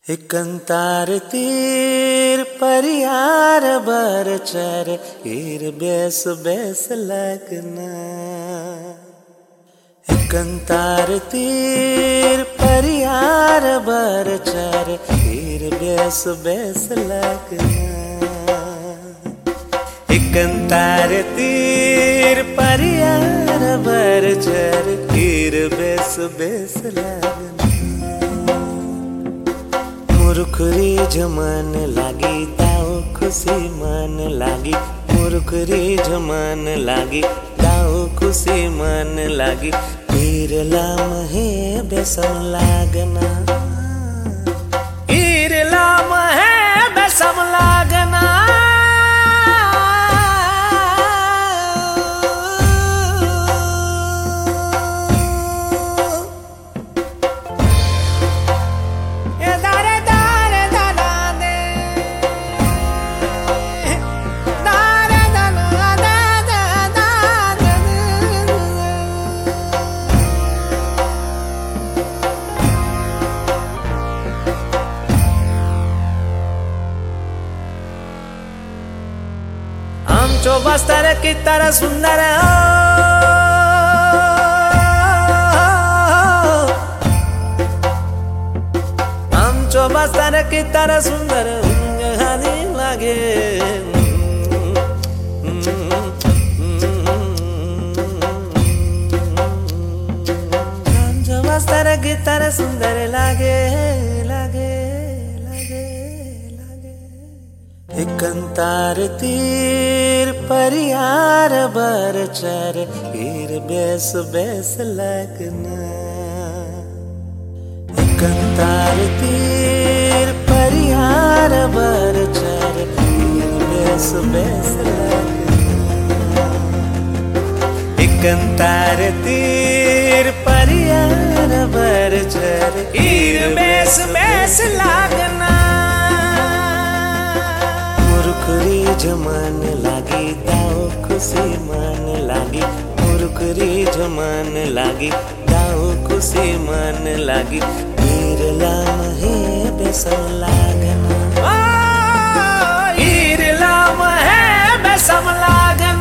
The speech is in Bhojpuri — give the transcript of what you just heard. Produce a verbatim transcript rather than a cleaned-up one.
हिकंतार तीर परियार बरचर ईर बेस बेस लगना। हिकंतार तीर परियार बरचर ईर बेस बेस लगना। हिकंतार तीर परियार बरचर ईर बेस बेस लगना। मुरुखरी जमान लागी ताओ खुशी मन लागी। मुरुखरी जमान लागी ताओ खुशी मन लागी। ईर लाम है बेसम लागना। ईर लाम है बेसम लागना। आमचो बस्तर की तरह सुंदर हो। आमचो बस्तर की तरह सुंदर हानी लागे। आमचो बस्तर की तरह सुंदर लागे लागे लागे लागे। हिकंतार तीर परियार बरचर ईर बेस बेस लगना। हिकंतार तीर परियार बरचर ईर बेस बेस लगना। हिकंतार तीर परियार बरचर ईर बेस बेस लगना। मुरुखरी जमान लागी ताओ खुशी मन लागी। मुरुखरी जमान लागी ताओ खुशी मन लागी। ईर लाम है बेसम लागना। ईर लाम है बेसम लागना।